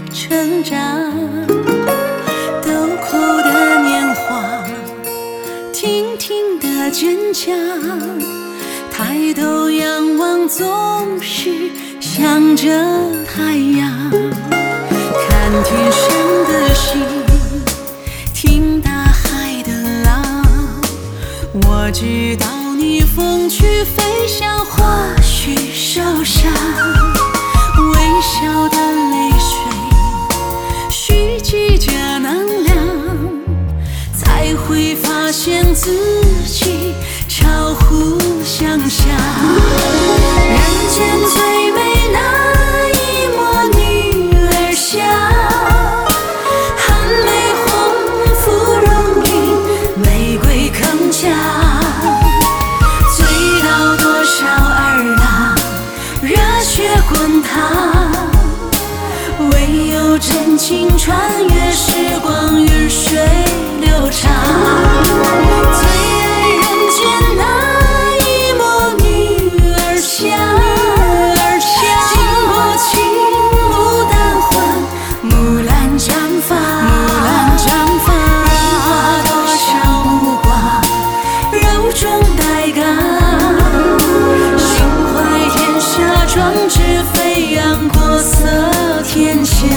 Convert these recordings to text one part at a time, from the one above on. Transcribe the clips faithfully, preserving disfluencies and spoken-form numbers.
成长。豆蔻的年华，亭亭的坚强。抬头仰望，总是向着太阳。看天上的星，听大海的浪。我知道你风去飞翔，或许受伤。微笑的泪水蓄积着能量，才会发现自己超乎想象。人间最美那一抹女儿香，寒梅红，芙蓉晕，玫瑰铿锵。醉倒多少儿郎，热血滚烫。唯有真情穿越时光，与水流长。最爱人间那一抹女儿香，经过青牡丹花，木兰绽放。变化多少目光，柔中带刚。心怀天下，壮志飞扬，国色天香。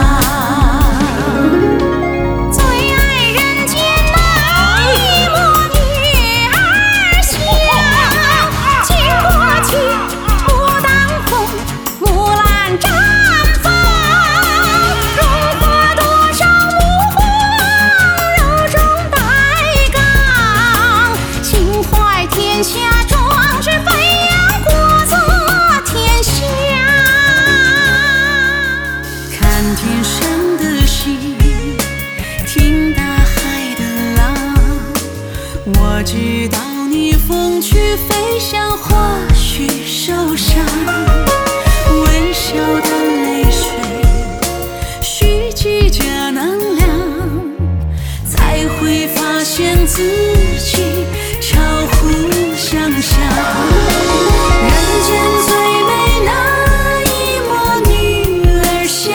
天上的星，听大海的浪。我知道你风去飞翔，或许受伤。微笑的泪水蓄积着能量，才会发现自己超乎想象。人间最美那一抹女儿香，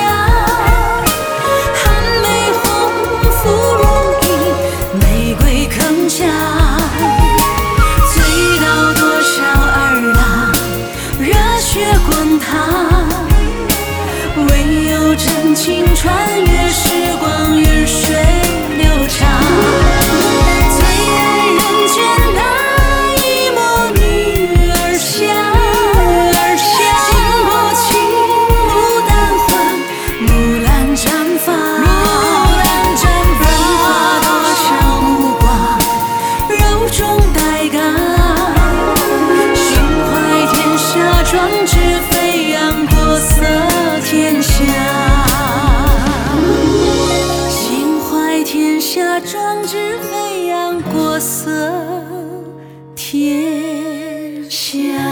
醉倒多少儿郎，热血滚烫。唯有真情穿越时光，与水流长。最爱人间那一抹女儿香，经过青牡丹花，木兰绽放。壮志飞扬，国色天香。心怀天下，壮志飞扬，国色天香。